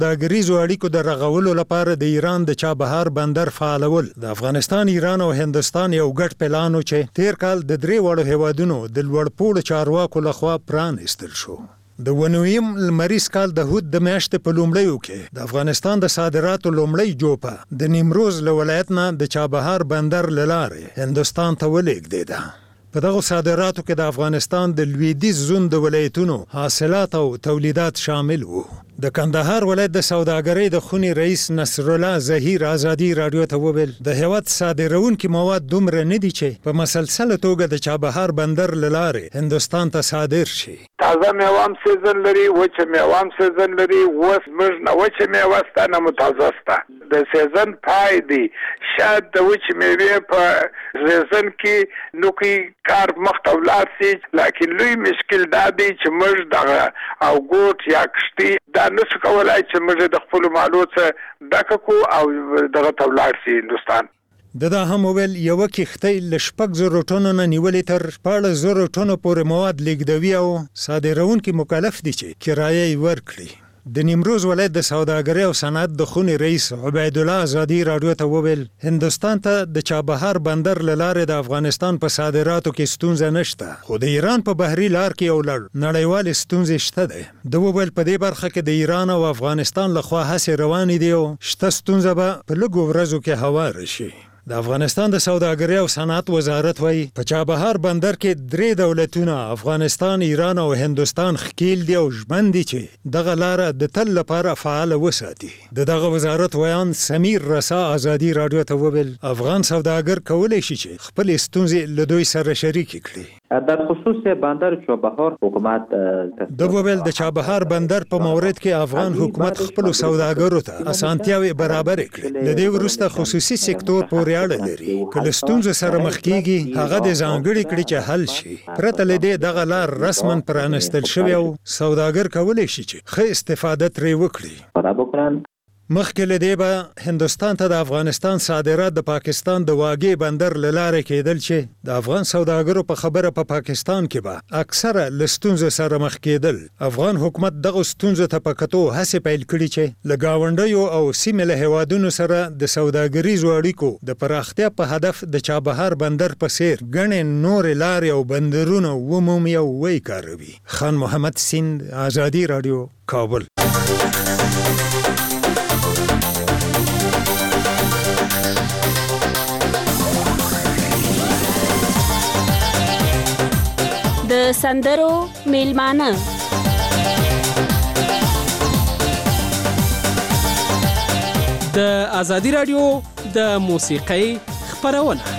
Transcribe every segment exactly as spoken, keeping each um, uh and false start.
سوداګریزو اړیکو د رغولو لپاره د ایران د چابهار بندر فعالول د افغانستان، ایران او هندوستان یو ګډ پلان و چې تیر کال د درې وړو هیوادونو د لوړپوړو چارواکو لخوا پرانیستل شو. د ونویم لمریز کال د هود د میاشتې په لومړیو کې د افغانستان د صادراتو لومړی جوپه د نیمروز له ولایت نه د چابهار بندر له لارې هندوستان ته ولېږدېده. په دغو صادراتو کې د افغانستان د لویدیځ زون د ولایتونو حاصلات او تولیدات شامل وو. د کندهار ولایت د سوداګرۍ د خونې رئیس نصرالله ظهیر ازادي رادیو ته وویل د هیواد صادروونکي مواد دومره نه دي چې په مسلسله توګه د چابهار بندر له لارې هندوستان ته صادر شي. تازه میوه هم سیزن لري، وچه میوه هم سیزن لري. اوس موږ نه وچه میوه سته نه متازه سته. د سیزن پای دی. شاید د وچې میوې په سیزن کې نوکي کار مخته ولاړ سي، لکن لوی مشکل دا دی چې موږ دغه او ګوټ یا کشتي دا نسو کولای چې موږ د خپلو مالو څخه ډکه کړو او دغه ته ولاړ سي هندوستان. د دا هم ویل یوه کښتۍ له شپږ زرو ټنو نه نیولې تر شپاړس زرو ټنو پورې مواد لیږدوي او صادروونکي مکلف دي چې کرایه یې ورکړي. د نیمروز ولایت د سوداګرۍ او صنعت د خونې رئیس عبیدالله ازادي رادیو ته وویل هندوستان ته د چابهار بندر له لارې د افغانستان په صادراتو کې ستونزه نشته، خو د ایران په بحري لار کې یو لړ نړیوالې ستونزې شته دی. د وویل په دې برخه کې د ایران او افغانستان لخوا هڅې روانې دي او شته ستونزه به په لږو ورځو کې هواره شي. د افغانستان د سوداګرۍ او صنعت وزارت وایي په چابهار بندر کې درې دولتونه افغانستان، ایران او هندوستان ښکیل دي او ژمن دي چې دغه لاره د تل لپاره فعاله وساتي. د دغه وزارت ویان سمیر رسا ازادي رادیو ته وویل افغان سوداګر کولی شي چې خپلې ستونزې له دوی سره شریکې کړي. در خصوص بندر چابهار حکومت د وویل د چابهار بندر په مورد کې افغان حکومت خپلو سوداګرو ته اسانتیاوې برابرې کړې. له دې وروسته خصوصي سکتور پورې اړه لري. که له ستونزو سره مخ کېږي هغه د ځانګړي کړي چې حل شي. پرته له دې دغه لار رسما پرانستل شوې او سوداګر کولی شي چې ښه استفاده ترې وکړي. مخکې له دې به هندوستان ته د افغانستان صادرات د پاکستان د واګې بندر له لارې کېدل چې د افغان سوداګرو په خبره په پا پاکستان کې به اکثره له ستونزو سره مخ کېدل. افغان حکومت دغه ستونزو ته په کتو هڅې پیل کړي چې له ګاونډیو او سیمې له هیوادونو سره د سوداګریزو اړیکو د پراختیا په هدف د چابهار بندر په څیر ګڼې نورې لارې او بندرونه ومومي او ویې کاروي. خان محمد سیند، ازادي رادیو، کابل. د سندرو میلمانه د ازادي رادیو د موسیقۍ خپرونه.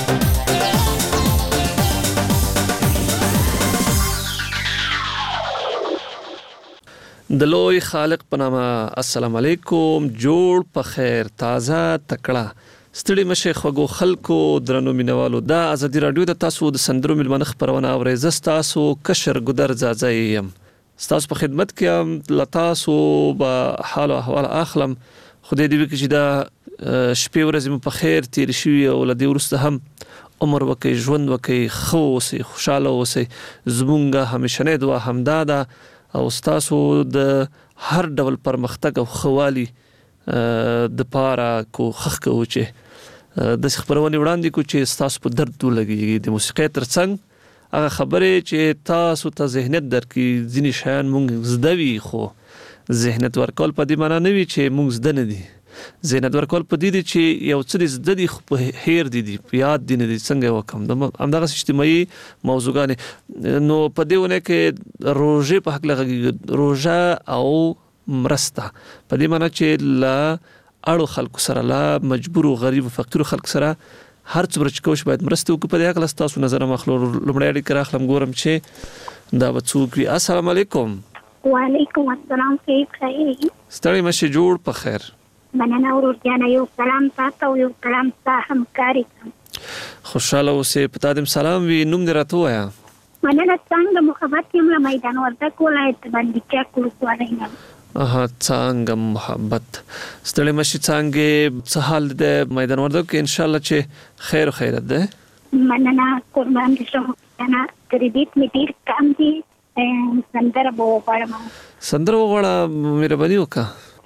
د لوی خالق په نامه السلام علیکم. جوړ په خیر، تازه تکړه، ستړي مشه خوږو خلکو، درنو مینوالو، دا ازادي رادیو د تاسو د سندرو میلمانه خپرونه اورئ. زه ستاسو کشر ګودر ځاځی یم، ستاسو په خدمت کې یم. له تاسو به حال او احوال اخلم. خدای دې وکړي چې دا شپې ورځې مو په خیر تېرې شوي او له دې وروسته هم عمر وکړئ، ژوند وکړئ، ښه اوسئ، خوشحاله اوسئ. زمونږ همیشنۍ دعا همدا ده او ستاسو د هر ډول پرمختګ او ښهوالي د پاره کوښښ کوو چې د خبرونې وړاندې کو چې تاسو په درد ولګي. د موسیقۍ ترڅنګ هغه خبرې چې تاسو ته ذهنیت درکړي. ځینې شیان مونږ زده وي خو ذهنیت ورکول په دې معنا نه وي چې مونږ زده نه دي. ذهنیت ورکول په دې دي چې یو څه زده دي خو په هیر دي دي په یاد دي نه دي. څنګه وکم همدغه اجتماعي موضوعګانې. نو په دې ونه کې روژې په حق لغږي، روژه او مرسته په دې معنا چې لا اړو خلکو سره، لا مجبور او غریب او فقیر خلکو سره هر څومره چې کوم باید مرسته وکړي. په دې اړه تاسو نظر مخلو لمړی اړیکه راخلم ګورم چې دا به څوک وي. السلام علیکم. وعلیکم السلام. کیف خیر؟ ستړي مشه، جوړ په خیر. مننه ورور جانه. یو سلام تاسو او یو سلام ستا همکاري. خوشاله اوسې. په تادم سلام وي. نوم دې راته ووایه. مننه. څنګه محبت یم له میدان وردګ ولایت باندې چا کولسوالۍ نه. اها، څنګه محبت. ستړي مشي. څنګه څه حال د میدان وردګ کې؟ ان شاء الله چې خیر او خیرت ده. مننه. قربان دې شم. انا کریډیټ می ډیر کم دي. سندره به وغواړم. سندره وغواړه، مهرباني وکړه.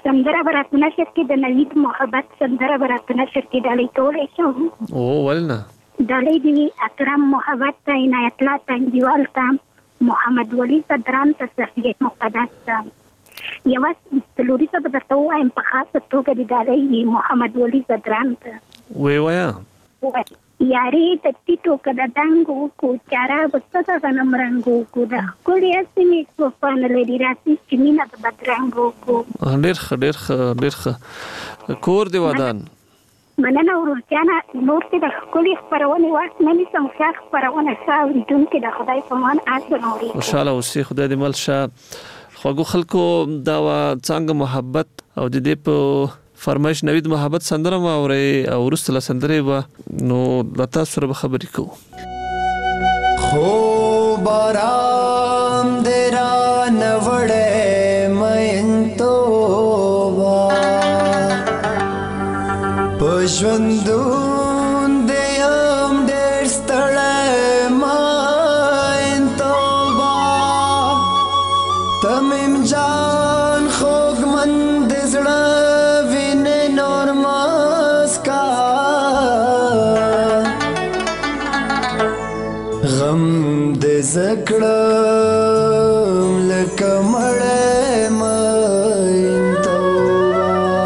سندره برات نشر کې د نوید محبت سندره برات نشر کې ډالۍ کولای شم. او ولنه ډالۍ دی اکرم محبت ته عنایت الله تنګیوال ته محمد ولی صدران ته صفیه مقدس ته یو څلوري څه درته وایم په خاصه توګه دی ډالۍ محمد ولی صدران ته وی ویا یاري د ټیټو کده دنګو کو چارا بسته غنم رنگو کو د کولې اسمي په پان لري راسي چې مینا د بدرنګو کو ډېر ډېر ډېر کور دی ودان مننه ورچانا نور ته د کولې خبرونه وخت نه نسم ښه خبرونه شاوې دون کې د خدای په مان آس بنوري ان شاء الله اوسې خدای دې ملشه خوګو خلکو دا څنګه محبت او د دې په فرمایش نوید محبت سندره ما اوري او ورسله سندره و نو لتا سره به خبرې کو خو بارام درا نوړې مې تو وا پښوندون دې هم ډېر ستړې مې تو وا تمم جان خوګ من دې زړه غم دې زکړم لکه مړې مین توبه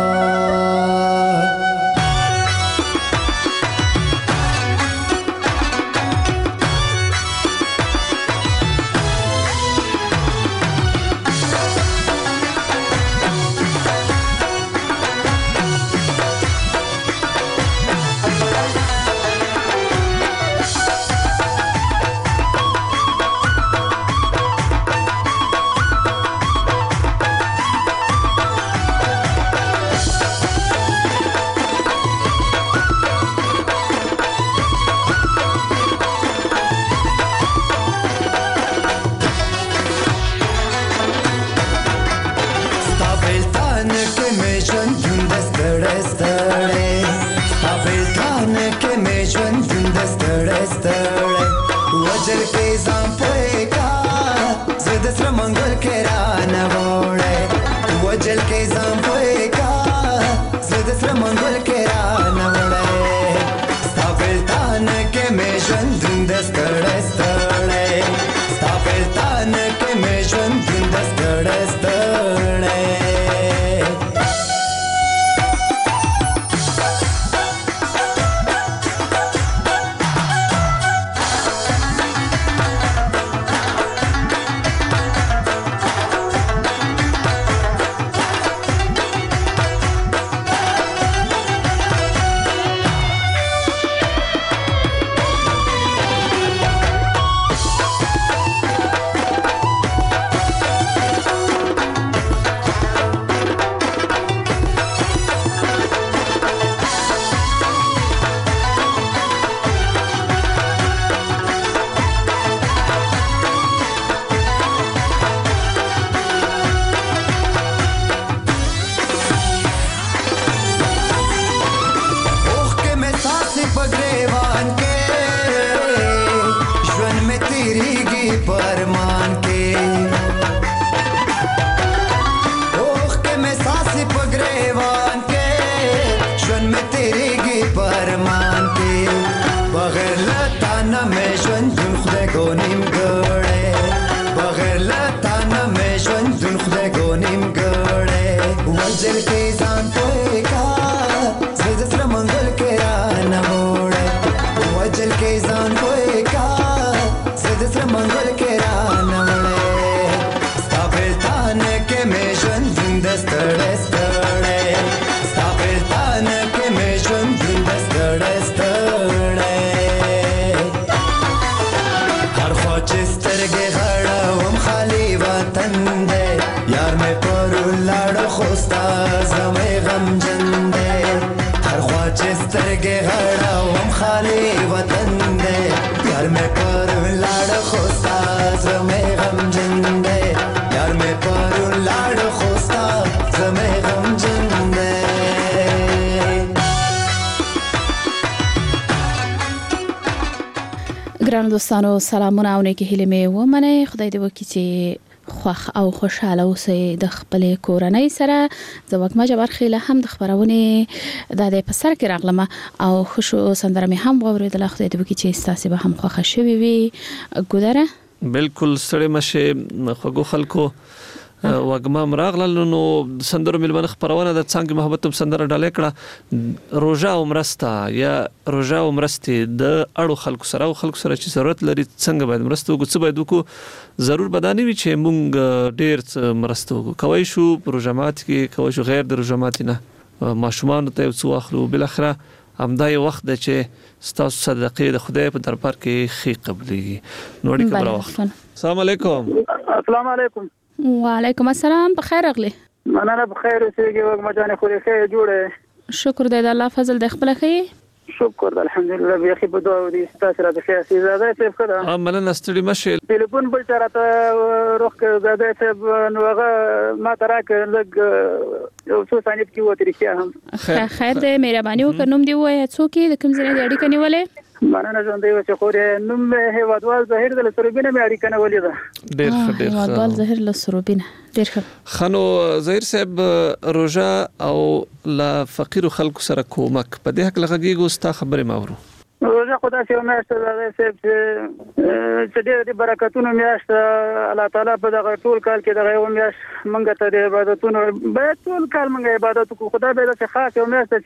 وجل کې ځان پوي کا زه د سر منګل کې را نه وړې وجل کې ځان پوي کا زه د سر منګل کې را نه وړې ستاپلتان کې مې ژوند د ستړې ستړې ستاپلتان کې مې ژوند د ستړې ستړې وجل کې ځان پوي کا زه د سر منګل کې را نه وړې وجل کې ځان پوي کا زه د سر منګل کې را نه وړې ستاپلتان کې مې ژوند د ستړې ستړې ستاپلتان کې مې ژوند د ستړې ستړې هر خوا چې سترګې غړوم خالي وطن دې یار مې پر لاړ خوستا زمې غم جندې هر خوا چې سترګې غړوم خالي وطن دې یار مې پر لاړ خوستا زمې غم جندې یار مې پر لاړ خوستا زمې غم جندې ګران دوستانو سلامونه او نیکی هیله مې ومنه خدای دې وکړي چې خوښ او خوشاله اوسئ د خپل کورنۍ سره. زه وګما جبار خیله هم د خبرونه د دې په سر کې راغلم او خوشو سندره مې هم واوریدل. خدای دې وکړي چې تاسو به هم خوښ شوي وي. ګودره بالکل ستړي مشه خوګو خلکو وګما مراغل نو سندرو ملمن خبرونه د څنګه محبت سندره ډالې کړه روزا عمرستا یا روزا عمرستي د اړو خلکو سره او خلکو سره چې ضرورت لري څنګه باید مرسته وکړو څه باید وکړو ضرور بداني وي چې مونږ ډېر مرسته وکړو کوي شو پروژامات کې کوي شو غیر د پروژامات نه ماشومان ته څو اخلو بل اخره همدای وخت د چې ستاسو صدقې د خدای په دربار کې خې قبلي نوړي کبره وخت. السلام علیکم. السلام علیکم. وعلیکم السلام. بخیر اغلی. مننه بخیر اوسېږي وګما جانې خو دې جوړه. شکر دې د الله فضل د خپل خې. شکر الحمدلله بیا خې په دعا دې تاسو را د خیر زیاده څه کړه. ها مننه ستړي مشه. ټلیفون بل چرته روخ زیاده څه نو هغه ما تراک لګ یو څو ثانیې کې وته رښتیا هم. خیر دې مهرباني وکړ نوم دی وای څوک د کوم ځای د اړیکې نیولې. مننه ژوندې و چې خورې نوم هیوادوال ظاهر د سروبینه مې اړیکه نه ولې ده. ډېر ښه ډېر ښه. هیوادوال ظاهر له سروبینه ډېر ښه. خنو ظاهر صاحب روزا او لا فقیر خلکو سره کومک په دې حق لغږیږو ستا خبره ماورو. روزا خدای چې میاشت ده چې ډېر دې برکتونه میاشت الله تعالی په دغه ټول کال کې دغه یو میاشت مونږ ته د عبادتونو باید ټول کال مونږ عبادت وکړو. خدای به چې خاص یو میاشت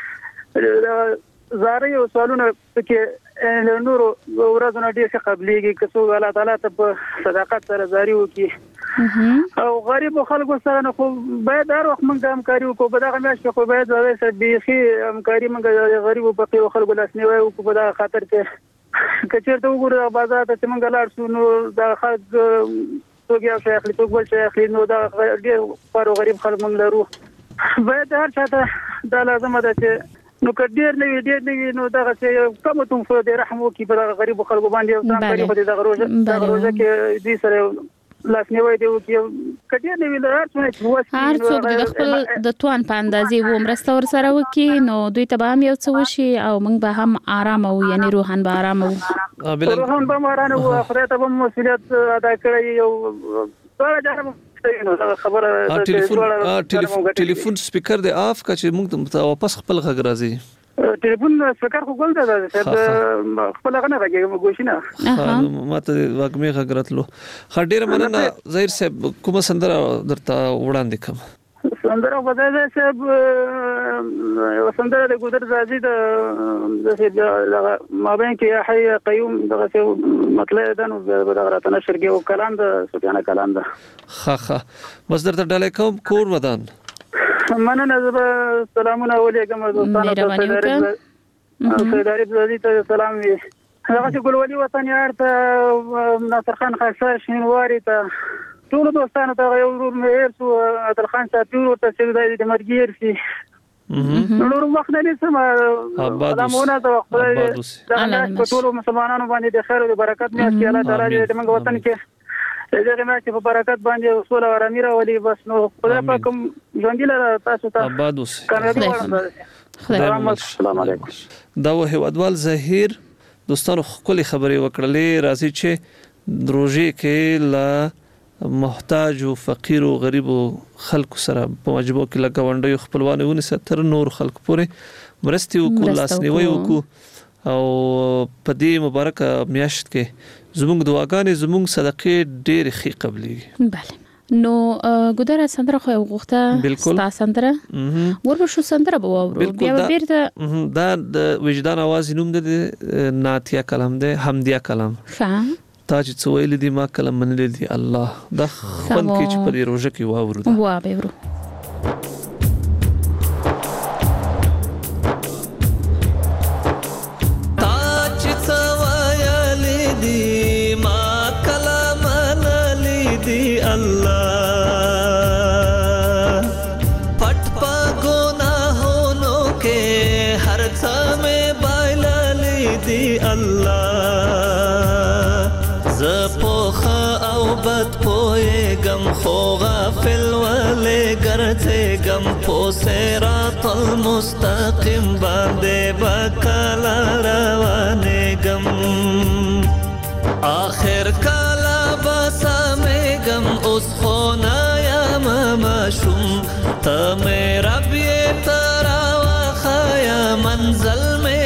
چې زاري او سوالونه پکې نورو ورځونه ډېر ښه قبليږي که څو الله تعالی ته په صداقت سره زاري وکړي او غریب خلکو سره نه خو باید هر وخت موږ همکاري وکړو. په دغه میاشت کې خو باید زوی سره بیخي همکاري موږ غریب او فقیر خلکو لاسنیوي وکړو. په دغه خاطر کې که چېرته وګورو بازار ته چې موږ لاړ شو نو د خلک څوک یو شی اخلي څوک بل شی اخلي نو دا ډېر خور غریب خلک موږ لرو. باید هر چاته دا لازمه ده چې نو کډیر نه وی ډیر نه وی نو دا چې کوم تم خو دې رحم وکي په غریب خلکو باندې او ځان باندې خو دې د روزه د روزه کې دې سره لاس نیوي دی وکي کډیر نه وی له هر څه هر څوک د خپل د توان په اندازې و مرسته ور سره وکي نو دوی ته به هم یو څه وشي او موږ به هم آرام او یعنی روحان به آرام او روحان به آرام او خدای ته به مسؤلیت ادا کړی یو ټول جام خبره ټلیفون ټلیفون سپیکر دی اف کا چې موږ واپس خپل غږ راځي. ټلیفون سپیکر خو ګل ده چې خپل غنه راګي ګوښینه ماته واګمه غږ راتلو. خډیر مننه ظاهر صاحب کوم سندره درته وړاندې کوم. سندره غوډه صاحب سندره د ګودر زازي د د مابین کې حي قیوم دغه مطلب ده نو دغه راتنه شرګي او کلام د سفیانه کلام ده. خا خا بس درته ډالې کوم کور ودان. مننه زه سلامونه ولېګم دوستانو ته سیداری زازي ته سلام وي. هغه چې ګلولي وطن یار ته ناصر خان خاصه شینواری ته ټول دوستانو ته یو ورور مې سو عادل خان صاحب ورته چې د مرګیر شي نور وخت نه سم سلامونه ته خدای د ټول مسلمانانو باندې د خیر او برکت مې چې الله تعالی دې موږ وطن کې دغه مې چې په برکت باندې رسول او امیر ولي بس نو خدای پاک ژوند لره تاسو ته آباد اوسه. السلام علیکم. دا و هیوادوال ظاهر دوستانو خپل خبرې وکړلې راځي چې دروژې کې لا محتاج او فقیر او غریب خلکو سره په واجبو کې لګاونډي خپلوانه ونی ستر نور خلک پورې مرستي او کو لاسنیوي او کو او په دې مبارک میاشت کې زموږ دعاګانې زموږ صدقې ډېر ښې قبليږي. بله نو ګودره سندره خو وغوښته ستا سندره ورو شو سندره به واورو بیا بیرته دا د وجدان आवाज نوم د ناتیا کلام ده حمدیا کلام ښه تا چې څه ویل دي ما کلم منل دي الله د خوند کې چې په روزه کې واورو وا به ورو تا چې څه ویل دي ما کلم منل دي الله پټ په ګناهونو کې هر څه مې بایلل دي الله بد پوئے گم خو غافل والے گرتے گم پو صراط المستقیم باندے بکالا روانے گم آخر کالا بسا میں گم او خونا یا ماشوم ته مې رب یې ترا وخایا منزل مې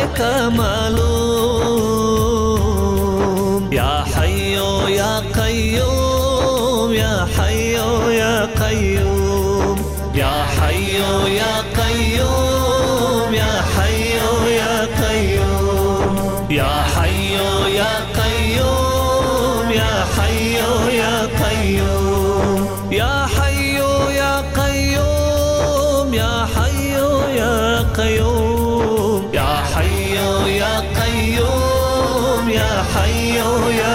کمالوم یا حیو یا قیوم یا حیو یا قیوم یا حیو یا قیوم یا حیو یا قیوم یا حیو یا قیوم یا حیو یا قیوم یا حیو یا قیوم یا حیو یا قیوم یا حیو یا قیوم یا حیو یا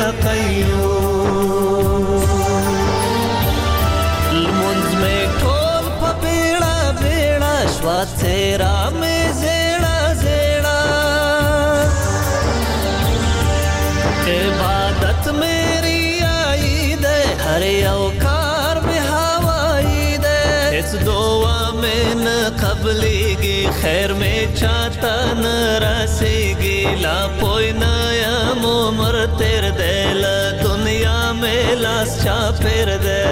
قیوم المنز میں ٹول پا بیڑا بیڑا شوا تیرا میں زیڑا زیڑا عبادت میری آئی دے ہر اوکار میں ہوائی دے اس دعا میں نہ قبلی گی خیر میں چاہتا نہ رسے گی لا پوئی نیا مومر تیر دے لا دنیا میں لاس چا پھر دے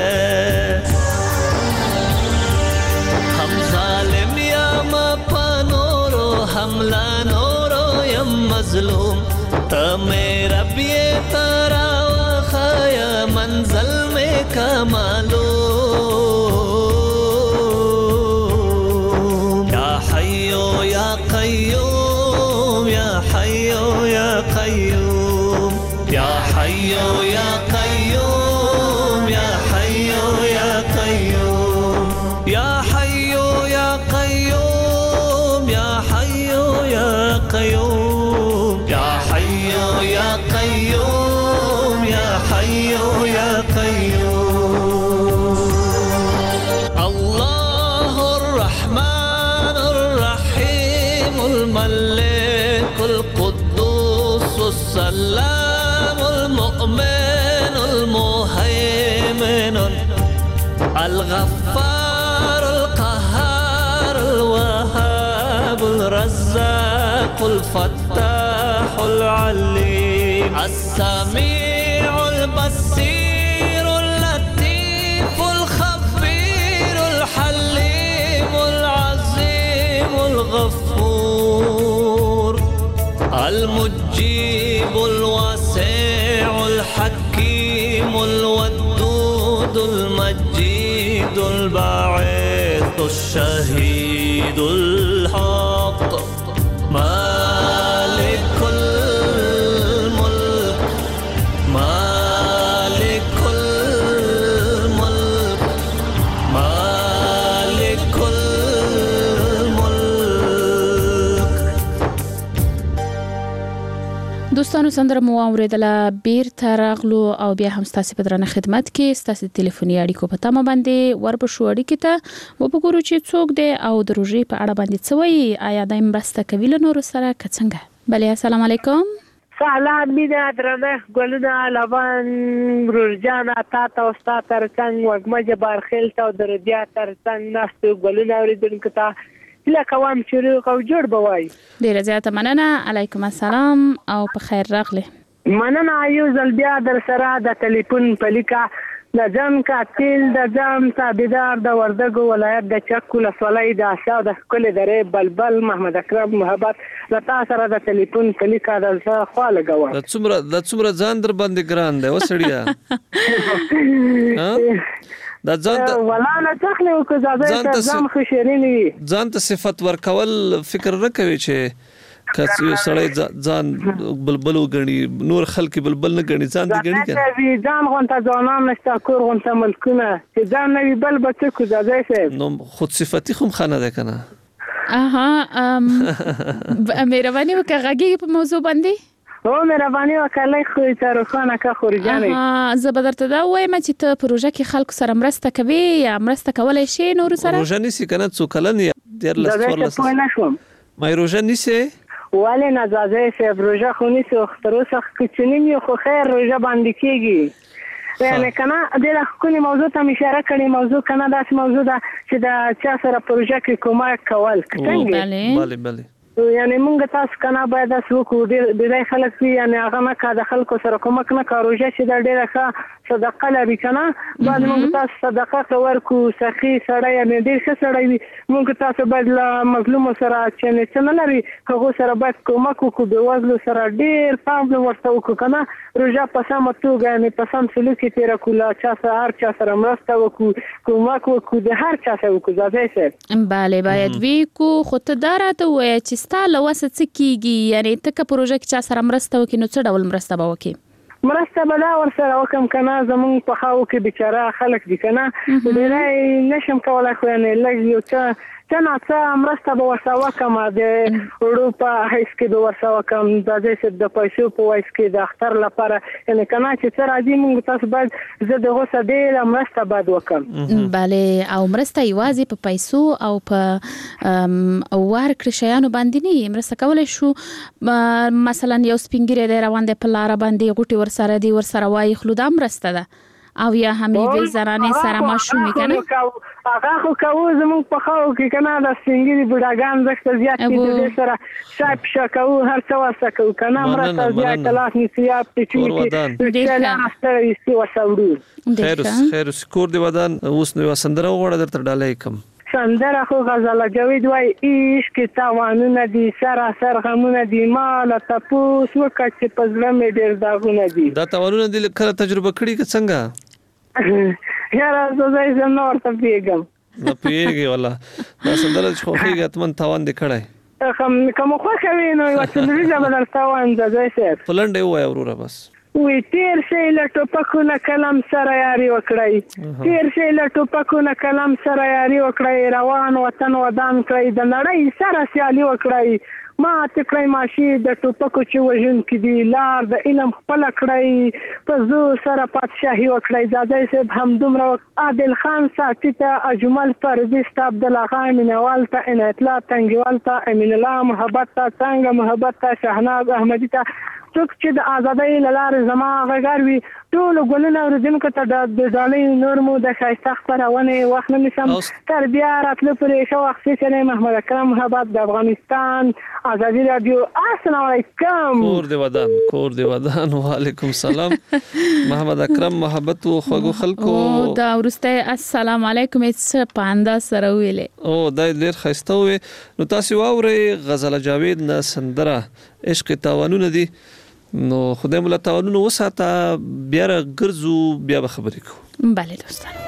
ہم ظالم یا مپا نورو حملہ نورو یم مظلوم تا میرا بیے تارا وخایا منزل میں کمالوم یا حیو یا قیوم یا حیو یا قیوم یا حیو یا قیوم یا حیو یا قیوم یا حیو یا قیوم یا حیو یا قیوم یا حیو یا قیوم یا حیو یا قیوم اللہ الرحمن الرحیم الملک القدوس السلام المؤمن المهيمن الغفار القهار الوهاب الرزاق الفتاح العليم السميع البصير اللطيف الخبير الحليم العظيم الغفور المجيب الواسع الحكيم الودود المجيد الباعث الشهيد الحق مالك الملك مالك الملك مالك الملك دوستانو سندره مو اوریدله بیرته راغلو او بیا هم ستاسو په درنه خدمت کې ستاسو ټلیفوني اړیکو په تمه باندې وربشو اړیکې ته و وګورو چې څوک دی او د روژې په اړه باندې څه وایي آیا دای مرسته کوي له نورو سره که څنګه بله السلام علیکم سلام مینه درنه ګلونه لبن روژانه تا ته او ستا ترڅنګ وږمه جبارخیل ته او د رودیا ترڅنګ ناستو ګلونه اورېدونکو ته هیله کوم چې روغ او جوړ به وای ډیره زیاته مننه علیکم السلام او په خیر راغلی مننه یو ځل بیا در سره د ټلیفون په لیکه د ځم کاتل د ځم تابعدار د وردګو ولایت د چک ولسوالۍ د آشا د ښکلې درې بلبل محمد اکرم محبت له تا سره د ټلیفون په لیکه د زه خوا لګوم د څومره د څومره ځان در باندې ګران دی وسړیا دا ځان ته ولا نه تخلو کو زاده ځم خوشرینی ځان ته صفت ورکول فکر نه کوي چې کس یو سړی ځان بلبل وګڼي نور خلک بلبل نه ګڼي ځان دې ګڼي کنه ځان غونته ځانان نشته کور غونته ملکونه چې ځان نه بل بچ کو زاده سه نو خود صفتی خو خانه ده کنه اها ام مهرباني وکړئ په موضوع باندې او مهرباني وکړئ خو ته روخانه کا خورجانې ها زه به درته دا وایم چې ته پروژه کې خلکو سره مرسته کوي یا مرسته کولای شي نور سره پروژه نسی کنه څو کلن ډیر لس ورلس ما پروژه نسی ولی نزازه سه پروژه خو نسی اختروسه کچنیم یو خو خیر روژه باندې کېږي یعنی کنه د خپل موضوع ته اشاره کړې موضوع کنه داس موضوع ده چې د چا سره پروژه کې کومک کول څنګه بله بله یعنی موږ تاسو کنه باید تاسو کو ډیر ډیر خلک وي یعنی هغه نه کا د خلکو سره کومک نه کاروجه چې د ډیره ښه صدقه لري کنه باید موږ تاسو صدقه ورکو سخی سړی یعنی ډیر ښه سړی وي موږ تاسو باید له مظلوم سره چې نه څه لري هغه سره باید کومک وکړو د وزلو سره ډیر پام ورته وکړو کنه روزه په سم توګه یعنی په سم سلوک تیر کوله چا سره هر چا سره مرسته وکړو کومک وکړو د هر چا سره وکړو ځکه بله باید وی کو خود دارته وای چې ستاله وسه څه کیږي یعنی تک پروژه کې چا سره مرسته وکړي نو څه ډول مرسته به وکړي مرسته به دا ورسره وکم کنه زمونږ په خاو کې بیچاره خلک دي کنه ډېرای نشم کولای خو نه لږ یو څه څنګه څه مرسته به ورسره وکم د اروپا هیڅ کې به ورسره وکم د دې د پیسو په وایس کې د اختر لپاره یعنی کنه چې څه راځي موږ تاسو باید زه د غوسه ډېر مرسته باید وکم بله او مرسته یوازې په پیسو او په ورکړ شیانو باندې نه مرسته کولای شو مثلا یو سپینګری دی روان دی په لار باندې غوټي ورسره دی ورسره وای خلود مرسته ده او یا همې وی زرانه سره ماشومې کنه هغه خو کوو زموږ په خاو کې کنه د سپینګری بډاګان زښت زیات دي د سره شاپ شکو هر څه وسه کوو کنه مرسته زیات کلاس نسیاب چې چې لا مستر یې وسوړو خیر خیر سکور دی ودان اوس نو سندره وړه درته ډالې کم سندره خو غزل جاوید وای عشق تاوانونه دي سراسر غمونه دي مال تپوس وکړه چې په زړه مې ډېر داغونه دي دا تاوانونه دي کله تجربه کړی که څنګه یاره زه یې نه ورته پیږم نه پیږي والله دا سندره خو هیڅ اتمن تاوان دي کړای کوم کوم خو کوي نو یو څه لري بدل تاوان ده زه فلنډ وای وروره بس وی تیر شي له ټوپکونو کلم سره یاري وکړی تیر شي له ټوپکونو کلم سره یاري وکړی روان وطن ودان کړی د نړۍ سره سیالي وکړی ما تکړی ماشي د ټوپکو چې وژن کې دی لار د علم خپل کړی په زور سره پادشاهي وکړی زاده صاحب هم دومره عادل خان ساتي ته اجمل فرزي عبد الله خان منوال ته عنایت الله تنګوال ته امین الله محبت ته څنګه محبت ته شهناز احمدي ته څوک چې د ازادۍ لاره زما غږار وي ټول ګلونه ورځینکو ته د ډالۍ نور مو د ښایسته خپرونه وخت نه نشم تر بیا راتلو پرې ښه وخت چې محمد اکرم محبت د افغانستان ازادي رادیو السلام علیکم کور دی ودان کور دی ودان وعلیکم السلام محمد اکرم محبت او خوږو خلکو او دا ورسته السلام علیکم هیڅ پاندا سره ویلې او دا ډېر ښایسته وي نو تاسو واوري غزل جاوید نه سندره عشق تاوانونه دي نو خدای مولا تاوانونه وساته بیا ګرځو بیا به خبرې کوو بله دوستان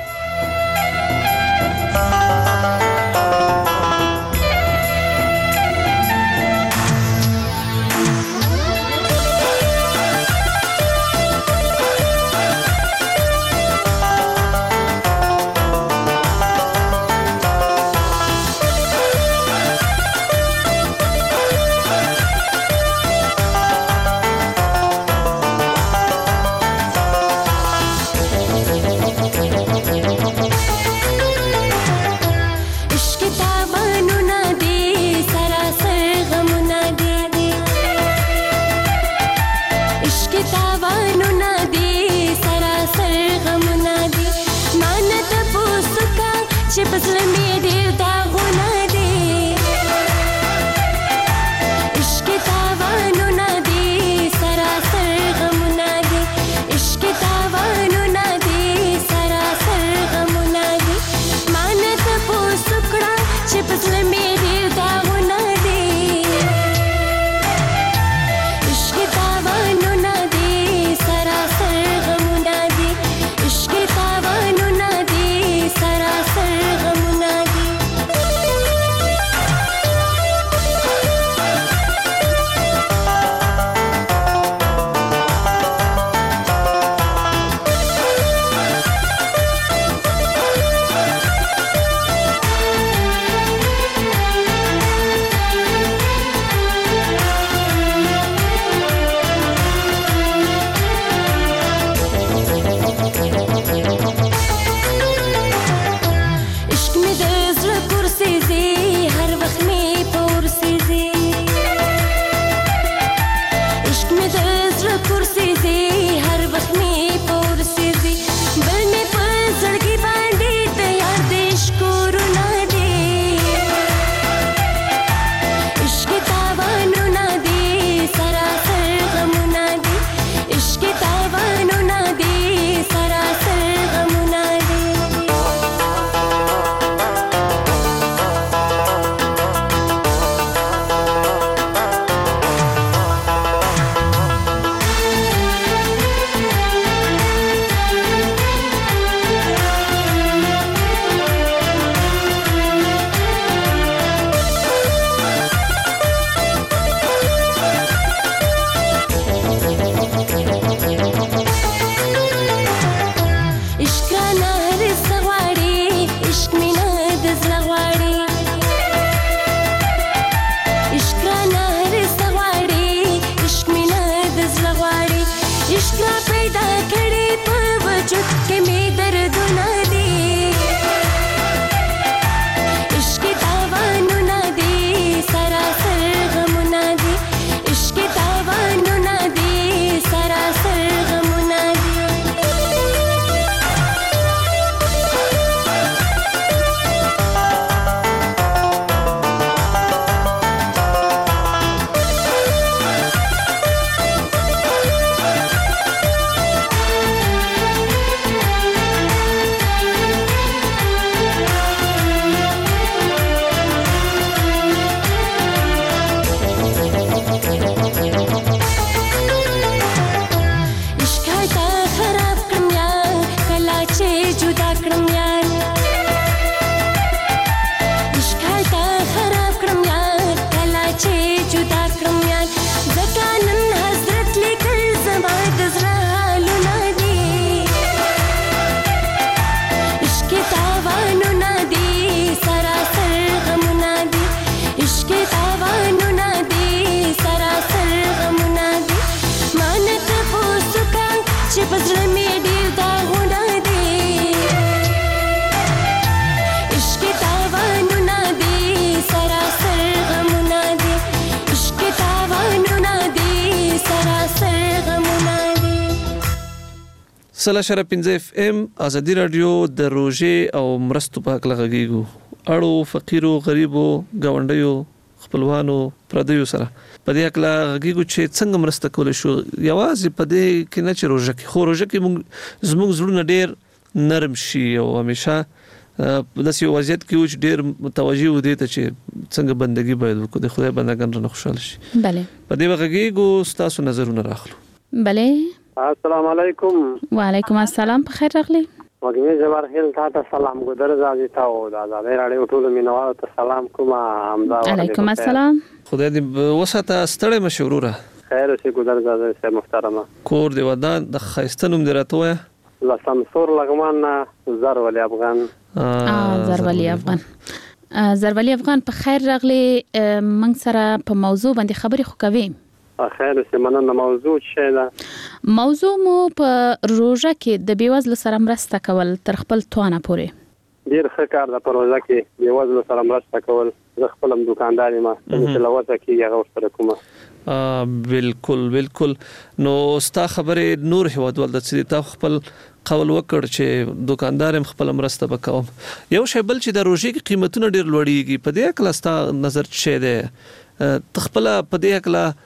سلا شرف پنځه اف ام ازادي رادیو د روژې او مرستو په اړه غږیږو اړو فقیرو غریبو گاونډیو خپلوانو پردیو سره په دې اړه غږیږو چې څنګه مرسته کول شو یوازې په دې کې نه چې روژه کې خو روژه کې موږ زموږ زړونه ډېر نرم شي او همیشه په داسې وضعیت کې چې ډېر متوجه ودی ته چې څنګه بندګي باید وکړو د خدای بندگان رانه خوشاله شي. بله په دې وغږیږو تاسو نظرونه راخلو. بله السلام علیکم. وعلیکم السلام په خیر راغلی. وګمې جوار خیل تاسو سلام ګذر زادي تاسو د آزادۍ راډیو ټول مینوالو ته سلام کوم. حمدا علیکم السلام. خدای دې وساته ستړی مشوروره. خیر اوسې ګذر زادي سه محترمه. کور دی ودان د خایسته نوم درته وای. لا سمسور لغمان زر ولی افغان. اه زر ولی افغان. زر ولی افغان په خیر راغلی. من سره په موضوع باندې خبرې خو کوي. خیر اوسې مننه. موضوع څه ده؟ موضوع مو په روژه کې د بیوزلو سره مرسته کول تر خپل توانه پورې. ډیر ښه کار ده په روژه کې بیوزلو سره مرسته کول. زه خپل هم دکاندار یم چې لوځه کې هغه ورسره کوم. ا بالکل بالکل. نو ستا خبره نور هوادول د څه ته خپل قول وکړ چې دکاندار هم خپل مرسته وکوم. یو شی بل چې د روژې کې قیمتونه ډیر لوړیږي په دې اړه ستا نظر څه دی؟ تخپل په دې اړه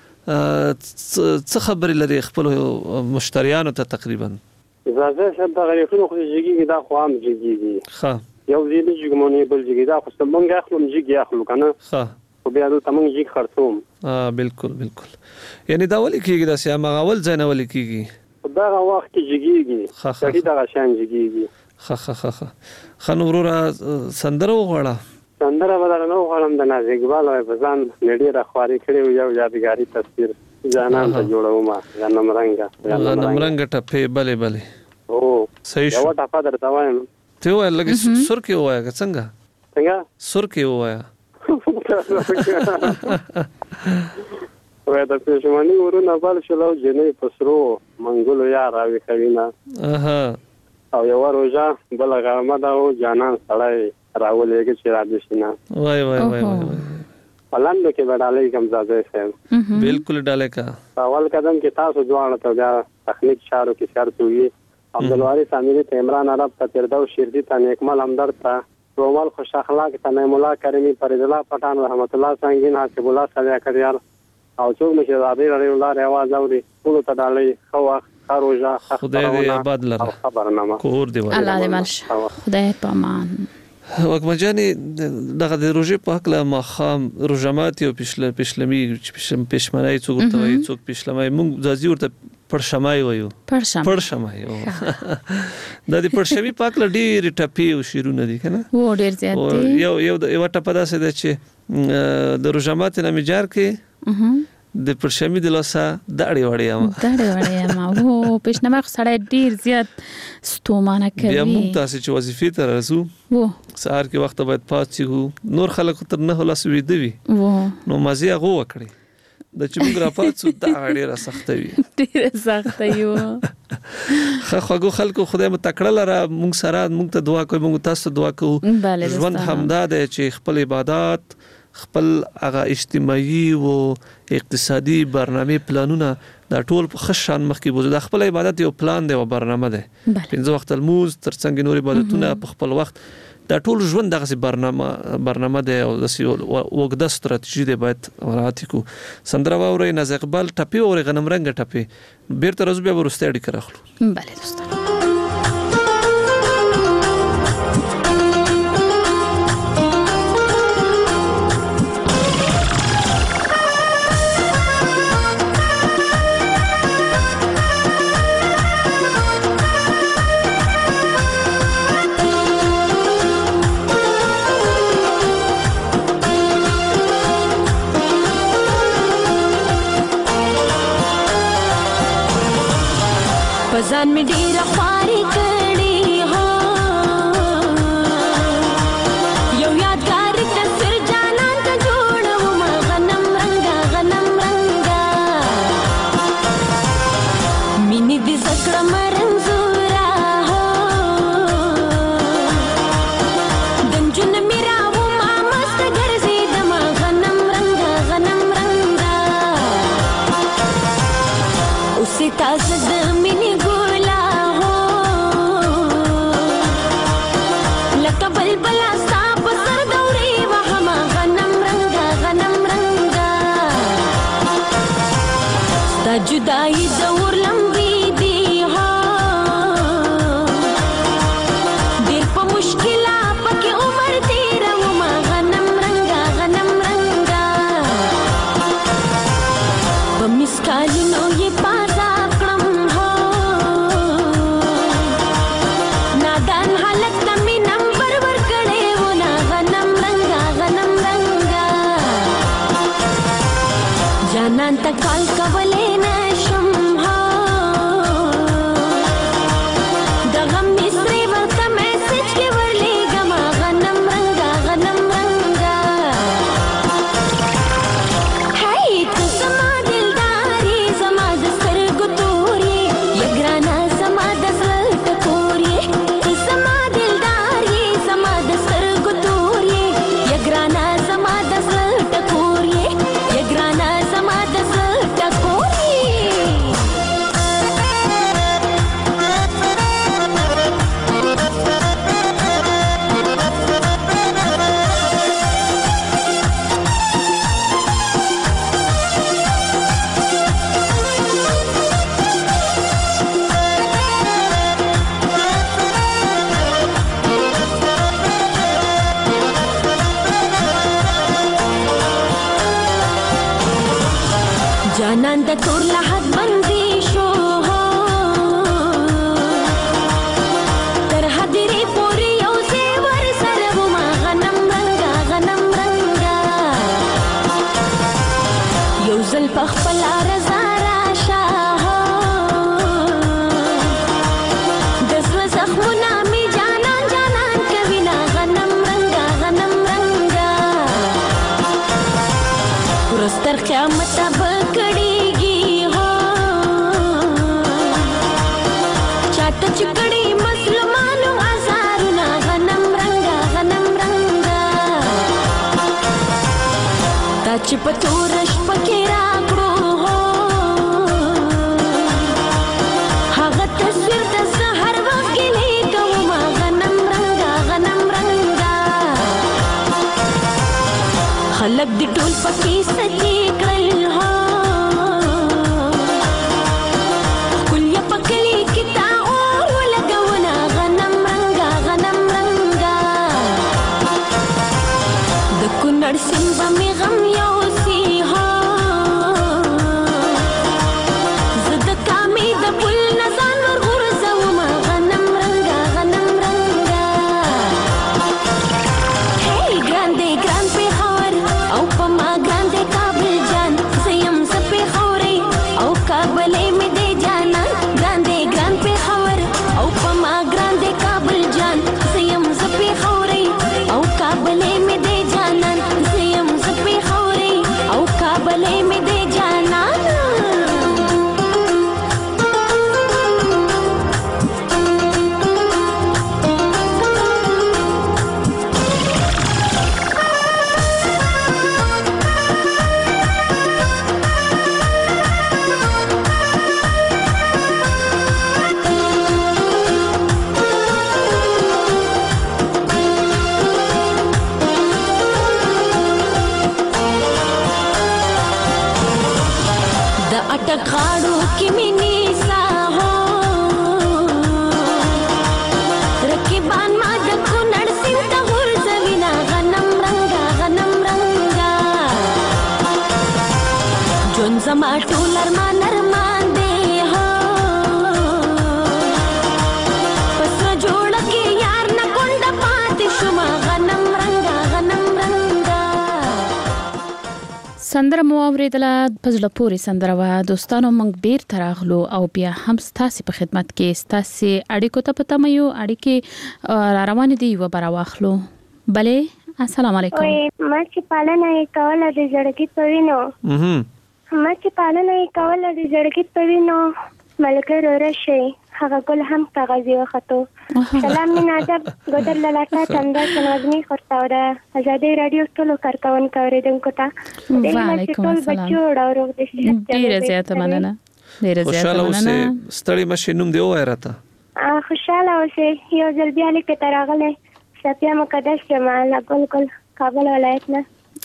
څه خبرې لري خپل مشتریانو ته تقریبا؟ زه چې د غریبانو خو جګیږي دا خو هم جګیږي. ښه یو ځینې جګمونی بل جګی دا خو څنګه اخلم جګی اخلو کنه. ښه خو بیا د تمنګ جګ خرڅوم. اه بالکل بالکل. یعنی دا ولي کېږي دا سه مغاول ځای نه ولي کېږي دا وخت کې جګیږي. ښه ښه دا شان جګیږي. ښه ښه ښه خنو ورور سندره وغواړه. سندره بدل نو غواړم د ناز اقبال او بزان نړۍ را خواري کړي یو یادګاری تصویر ځانان ته جوړوم. غنم رنگه غنم رنگه ټپه بلې بلې. او صحیح شو. یو ټپه درته وایم. ته وای لګي سر کې وایا څنګه؟ څنګه؟ سر کې وایا. وای د پښمنی ورونه بل شلو جنې پسرو منګولو یا راوي خوینا. اها او یو روزه بل غرمه دا جانان سړی راولېږي چې را دي شنه. وای وای وای وای. پلاند کې بدالې کوم ځای سم. بالکل ډاله کا. اول قدم کې تاسو ځوان ته بیا تخنیک شارو کې شرط وي. عبدالواری سامری ته عمران عرب ته تردو شیردی ته نیکمل همدرد ته رومال خوش اخلاق ته نعیم الله کریمی فریض الله پټان رحمت الله سنگین حسب الله سلیا کریال او څوک مشه زابیر علی الله رواز اوري ټول ته ډالې خو خروجا خدای دې آباد لره خبرنامه کور دی الله دې مالش خدای پامان. وکمجانی دغه د روژې په حق له مخام روژمات او پښل پښلمی پښمنای څوک ته وایي څوک پښلمای موږ ځازي ورته پرشمای وایو. پرشم پرشمای د دې پرشمي پاک ل ډیر ټپی او شیرونه دي کنه. و ډیر زیات دي. یو یو یو ټپه داسې ده چې د روژمات نه میجار کې د پرشمي د لاسه داړي وړي یم داړي وړي یم او پښنما سړی ډیر زیات ستومانه کوي. بیا موږ تاسو چې وظیفې ته راځو و سهار کې وخت باید پاتې نور خلک تر نه لاس ویده وي نو مزي هغه وکړي د چې موږ را پاتو دا ډیره سخت وي. ډیره سخت یو. خو خو خلکو خدای متکړه لره موږ سره موږ ته دعا کوو موږ تاسو دعا کوو. ژوند همدا دی چې خپل عبادت خپل هغه اجتماعي او اقتصادي برنامه پلانونه دا ټول په خشان مخکې بوزو. د خپل عبادت یو پلان دی او برنامه ده. پنځه وخت الموز ترڅنګ نور عبادتونه په خپل وخت دا ټول ژوند دغه برنامه برنامه ده او د وګړه ستراتیژي ده باید مراعات کو. سندره ووري ناز اقبال ټپي او غنم رنگ ټپي بیرته روز بیا ورسته اړیکه راخلو. بله دوستان ځان می ډیره خواري کړی هو یو یادګار تصویر جانان ته جوړوم غنم رنگا غنم رنگا مینې دې زکړه مرنزورا هو دنجن میرا و ما مست ګرځیدم غنم رنگا غنم رنگا اوسې تاسو د مینې ګولا هو जुदाई दौर लंबी दी हा दिल पे मुश्किला पके उम्र तेरा वमा गनम रंगा गनम रंगा बमिस्कालिनो ये पाजा क्रम हो नादान हालत में नंबर वर करे वो ना गनम रंगा गनम रंगा जानन तक काल कवले जानंद तोर लहत बंदी शो हो तरह दिरे पूरी यौ से वर सरवमा गनम रंगा गनम रंगा यौ जल पखपला रजा राशा हो दसव जख्मुना में जानन जानन कविना गनम रंगा गनम रंगा पुरस्तर क़यामत अब चिकड़ी मुसलमानों आजारुना गनम रंगा गनम रंगा ताच पतोरश पकेरा करो हो हागत तस्वीर दस हर वक्त ले कवमा गनम रंगा गनम रंगा खलक दी टोल पकी सची कल हो कुल्य पकली किता नरसिंह में गम योसी हो ज़द कामी द पुल नज़ान वर गुरज़वमा गनम रंगा गनम रंगा हे ग्रांडे ग्रांड पे खबर औ पमा ग्रांडे काबिल जान सयम सपे खौरे औ काबले में दे जाना ग्रांडे ग्रांड पे खबर औ पमा ग्रांडे काबिल जान सयम सपे खौरे औ काबले में दे जाना काबले में दे जाना खाड़ू की मिनी सा हो रकीबान मादक को नरसिंह तहुर जविना गनम रंगा गनम रंगा जोन जमा टूलर मा नरमान दे हो पसरा जोड़ के यार न कोंड पाती शुमा गनम रंगा गनम रंगा سندره مو اوریدله په زړه پورې سندره وه دوستانو موږ بیرته راغلو او بیا هم ستاسې په خدمت کې ستاسې اړیکو ته په تمه یو اړیکې را روانې دي یوه به راواخلو بلې السلام علیکم ما چې پالنه یې کوله د زړګي په وینو ما چې پالنه یې کوله د زړګي په وینو ملګرو راشئ هغه ګل هم کاغذي وختو سلام من ادب ګودر لاله تنده سنوزنی خرتاوره ازادي رادیو ټولو کارکونکو اوریدونکو ته وعلیکم السلام ډیره زیاته مننه ډیره زیاته مننه ستړي مشه نوم دی وای راته خوشاله اوسئ یو ځل بیا لیکه تراغله سپیا مقدس جمال ګل ګل کابل ولایت نه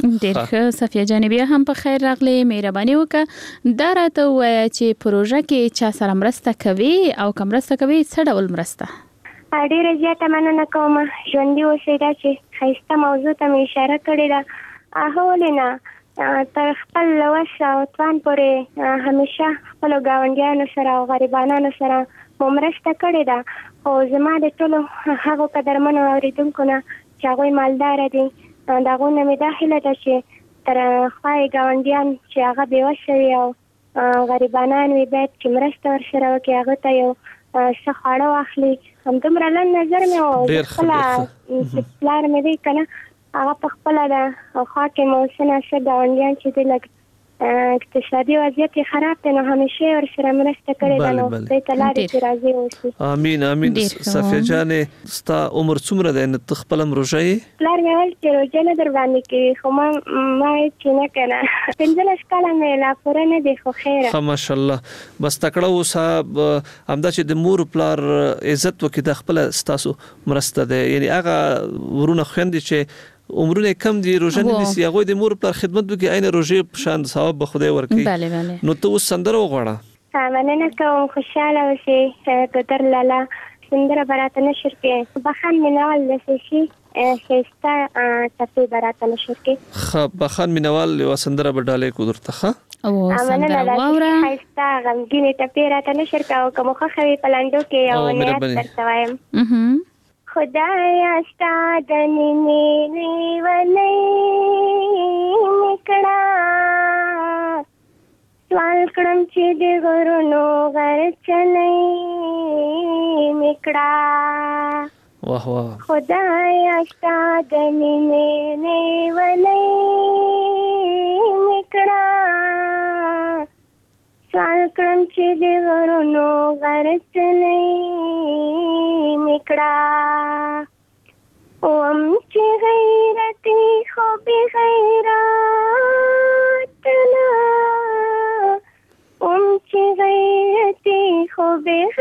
ډېر ښه صفیه جان بیا هم په خیر راغلی مهرباني وکړه دا راته ووایه چې پروژه کې چا سره مرسته کوي او که مرسته کوي څه ډول مرسته ډېره زیاته مننه کوم ژوندي اوسئ دا چې ښایسته موضوع ته مې اشاره کړې ده هغه ولې نه تر خپل وس او توان پورې همیشه خپلو ګاونډیانو سره او غریبانو سره مو مرسته کړې ده خو زما د ټولو هغو قدرمنو اورېدونکو نه چې هغوی مالداره دي د هغو نه مې دا هیله ده چې تر خوا یې ګاونډیان چې هغه بېوسه وي او غریبانان وي باید چې مرسته ورسره وکړي هغه ته یو څه خواړه واخلي همدومره لنډ نظر مې و خپله چې پلار مې دی که نه هغه په خپله ده او خوا کې مو څه ناڅه ګاونډیان چې دی لږ اقتصادي وضعیت یې خراب دی نو همیشه یې ورسره مرسته کړې ده نو دوی ته لارې چې راضي اوسي امین امین صفیه جانې ستا عمر څومره دی نو ته خپله هم روژه یې پلار مې ویل چې روژه نه در باندې کوي خو ما ما یې چې نه که نه پنځلس کاله مې لا پوره نه دی خو خیره ښه ماشاءالله بس تکړه اوسه همدا چې د مور پلار عزت وکړي دا خپله ستاسو مرسته دی یعنې هغه ورونه خویندې چې عمرونه کم دي روژه نه نیسي هغوی د مور پلار خدمت وکړي عین روژې په شان ثواب به خدای ورکړي نو ته اوس سندره وغواړه مننه کوم خوشحاله اوسئ ګودر لالا سندره به راته نشر کړې بخان مینوال داسې شي ښایسته ټپې به راته نشر کړې ښه بخان مینوال یوه سندره به ډالۍ کړو درته ښه مننه داسې ښایسته غمګینې ټپې راته نشر کړه او که مو خوښه وي په لنډو کې یو نیت درته وایم خدایا ستا د نیمې لیونۍ مې کړه سوال کړم چې د غرونو غرڅنۍ مې کړه واه واه خدایا ستا د نیمې لیونۍ مې کړه سوال کړم چې د غرونو غرڅنۍ مې کړه اوم چې غیرتي خو بې غیرت نه اوم چې غیرتي خو بې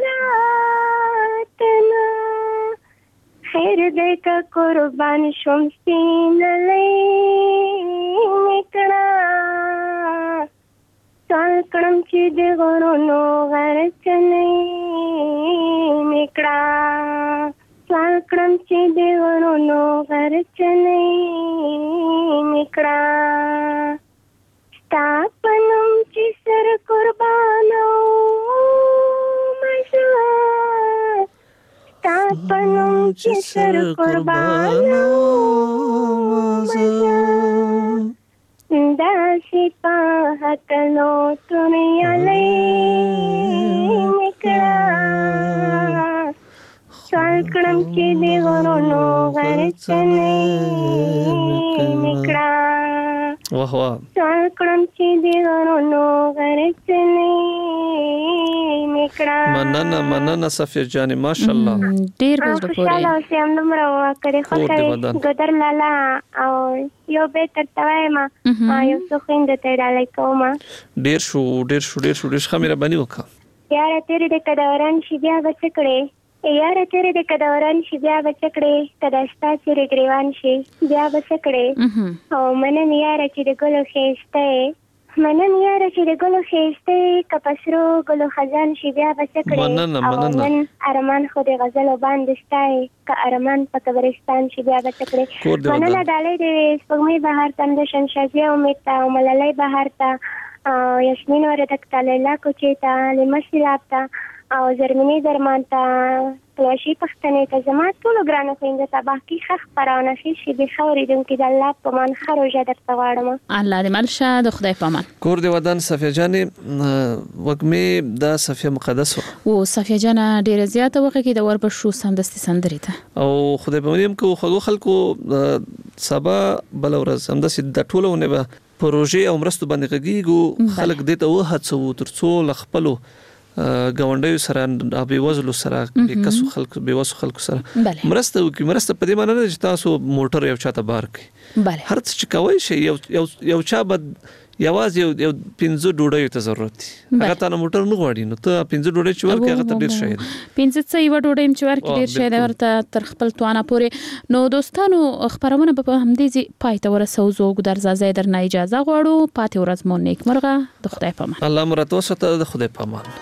غیرت نه خیر دی که قربان شوم سپینلی مې کړه سوال کړم چې د غرونو غرڅنۍ مې کړه سوال کړم چې د غرونو غرڅنۍ مې کړه ستا په نوم چې سر قربانو مزه ستا په نوم چې سر قربانو مزه داسې په هکلو تونیالی مې کړه سوال کړم چې د غرونو غرڅنۍ مې کړه واه واه سوال کړم چې د غرونو غرڅنۍ مې کړه مننه مننه صفیه جانې ماشاءالله ډېر په زړه پورې خوشحاله اوسئ همدومره وکړې خوښه ګودر لالا او یو بیت درته وایم یو څو خویندو ته یې ډالۍ کوم ډېر شو ډېر شو ډېر شو ډېر ښه مهرباني وکړه یاره تېرې د که دوران شي بیا به څه کړې یاره تیرې د که دوران شي بیا به څه کړې که دا ستا څېرې ګریوان شي بیا به څه کړې او منم یاره چې د ګلو ښایسته یې منم یاره چې د ګلو ښایسته یې که په سرو ګلو خزان شي بیا به څه کړې او نن ارمان خو د غزلو باندې ستا یې که ارمان په قبرستان شي بیا به څه کړې مننه ډالۍ د سپوږمۍ بهار ته د شنشازیه امید ته او ملالۍ بهار ته او یاسمین وردک ته لیلا کوچې ته لیمه سیلاب ته او زرمینې درمان ته پلوشي پښتنې ته زما ټولو ګرانو خویندو ته باقي ښه خپرونه ښې شي د ښه اورېدونکي د الله په امان ښه روژه درته غواړم الله دې مل شه د خدای په امان کور دې ودان صفیه جانې وږمې دا صفیه مقدس و صفیه جانه ډېره زیاته وخه کې د وربشو سمدستي سندرې ته او خدای په منیم کو خلکو خلکو سبا بل ورځ همداسې د ټولو نه به پروژې او مرستو باندې غږیږو خلک دې ته وهڅوو تر څو له خپلو ګاونډیو سره بې وزلو سره بې کسو خلکو بې وسو خلکو سره مرسته وکړي مرسته په دې معنی نه چې تاسو موټر یو چاته بار کړئ هر څه چې کوئ شي یو یو چا به یوازې یو یو پنځه ډوډۍ ته ضرورت دی هغه ته موټر نه غواړي نو ته پنځه ډوډۍ چې ورکې هغه ته ډېر شي پنځه څه یو ډوډۍ چې ورکې ډېر شي ورته تر خپل توانه پورې. نو دوستانو خبرونه په همدې پای ته ورسو زوګ در زازه درنه اجازه غواړو. پاتې ورځ مو نیکمرغه. د خدای په امان. الله مرته وساته. د خدای په امان.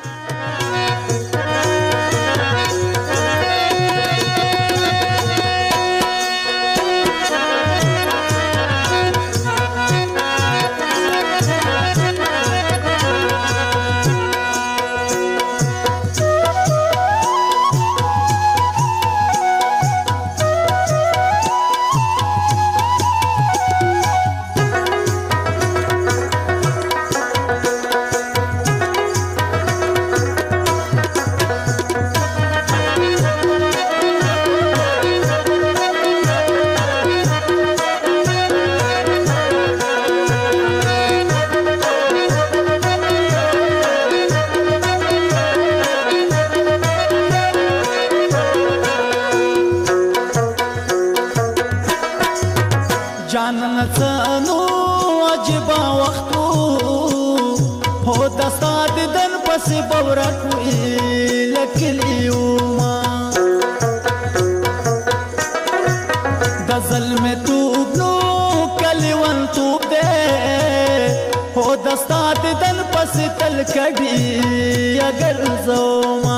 کډي اگر زوما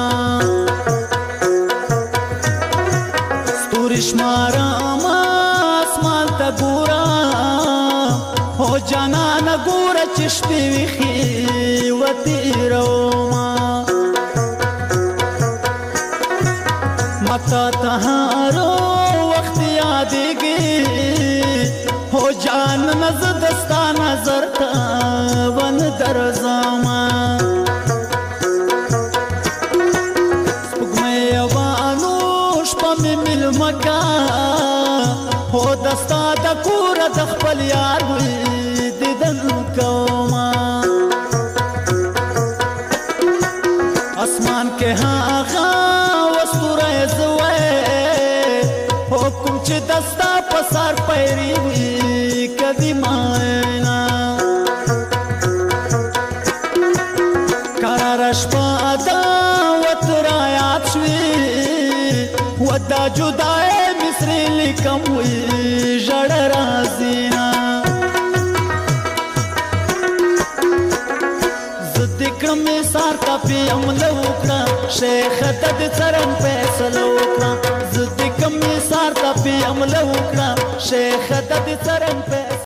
ستوري شمارا ما اسمان ته ګورا هو جانان ګورا چشپي وخي وتي روما متا تهارو وخت یادېږي هو جان نز دستا نظر تا ون درزما مکا هو دستا د کور د خپل یار وي دیدن کوما اسمان کې هاغه وستوره زوي حکم چې دستا په سر پیری وي کدي ماینا قرار شپه دا وتر یاد شوي ودا جدای مصری لیکم وی جړ رازینا زدکم سار کا پی عمل وکړه شیخ تد چرن فیصله وکړه زدکم سار کا پی عمل وکړه شیخ تد چرن